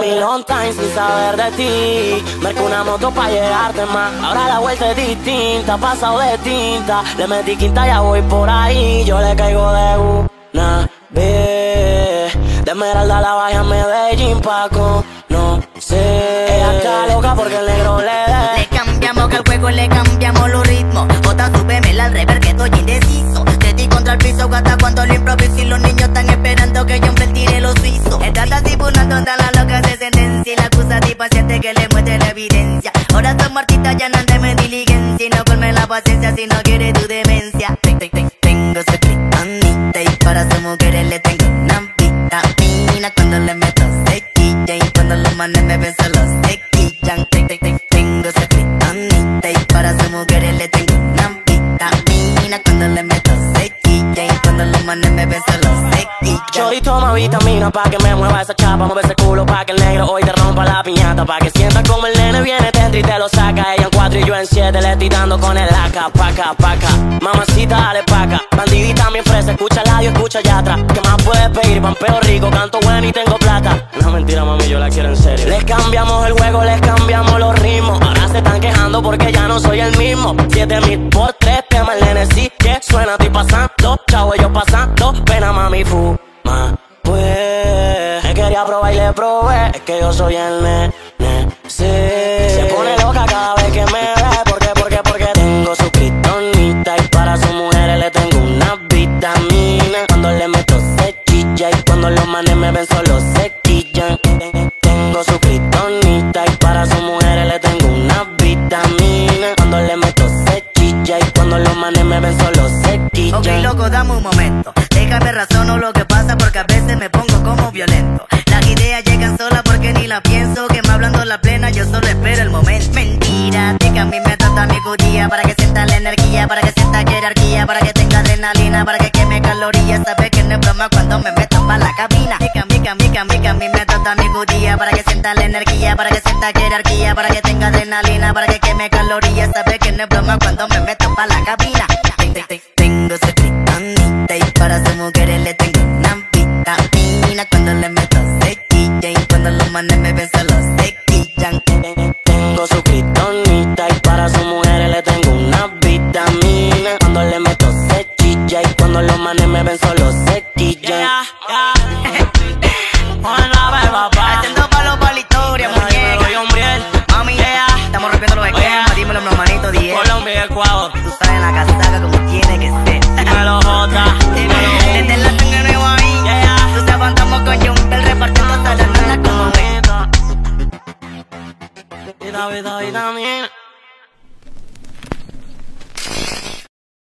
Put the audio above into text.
long time sin saber de ti. Marco una moto pa' llegarte más. Ahora la vuelta es distinta, pasado de tinta. Le metí quinta, ya voy por ahí. Yo le caigo de una vez. De Esmeralda la bajé a Medellín pa' conocer. Ella está loca porque el negro le dé. Le cambiamos que el juego, le cambiamos los ritmos. Bota, súbemela al rever que estoy indeciso. Te di contra el piso hasta cuando lo improviso. Y los niños están esperando que yo me tire los suizos. Estás así por una tonta, la loca se sentencia. Y la acusativa siente que le muestre la evidencia. Ahora somos artistas, ya no andemos en diligencia. Y no colme la paciencia si no quiere tu demencia. Tengo su kriptonita y para sus mujeres le tengo una vitamina. Cuando le meto sequilla y cuando los manes me ven solo se quillan. Tengo su kriptonita y para sus mujeres le tengo una vitamina. Cuando le meto sequilla y cuando los manes me ven solo se quillan. Chori toma vitamina pa' que me mueva esa chapa. Mueve ese culo pa' que el negro hoy te rompa la piñata. Pa' que sientas como el nene viene dentro y te lo saca. Ella en 4 y yo en 7 le estoy dando con el AK. Paca, paca, mamacita dale paca. Bandidita mi fresa, escucha el audio, escucha allá atrás. ¿Qué más puedes pedir? Pampeo rico, canto bueno y tengo plata. No mentira mami, yo la quiero en serio. Les cambiamos el juego, les cambiamos los ritmos. Ahora se están quejando porque ya no soy el mismo. 7000 por 3 temas, el nene sí que suena. Estoy pasando, chavo yo pasando. Pena mami, fuma pues. Me quería probar y le probé. Es que yo soy el nene, sí. Se pone loca cada vez que me ve. Porque tengo su kriptonita y para sus mujeres le tengo una vitamina. Cuando le meto se chilla y cuando los manes me ven solo se quillan. Tengo su kriptonita y para sus mujeres le tengo una vitamina. Cuando le meto se chilla y cuando los manes me ven solo se quillan. Ok, loco, dame un momento. Déjame razono lo que pasa porque a veces me pongo como violento. Las ideas llegan solas porque ni la pienso. Que me hablando la plena, yo solo espero el momento. Mentira, de que a mí me trata mi judía. Para que sienta la energía, para que sienta jerarquía. Para que tenga adrenalina, para que queme calorías. Sabes que no es broma cuando me meto pa' la cabina. A mí me trata mi judía. Para que sienta la energía, para que sienta jerarquía. Para que tenga adrenalina, para que queme calorías. Sabes que no es broma cuando me meto pa' la cabina. Tengo su kriptonita y para sus mujeres le tengo una vitamina. Cuando le meto se quilla y cuando los manes me ven solo se quillan. Tengo su kriptonita y para sus mujeres le tengo una vitamina. Cuando le meto se chilla y cuando los manes me ven solo se quillan. Haciendo palo pa' la historia, muñeca. Mami, estamos rompiendo los esquemas. Dímelo, mi hermanito, 10. Colombia y Ecuador. Tú sabes la casaca como tiene que ser. Dímelo Jota. Desde la sangre nueva ahí. Tú sabes, andamos con Jumpel repartiendo hasta la nana como ve. Vitamina.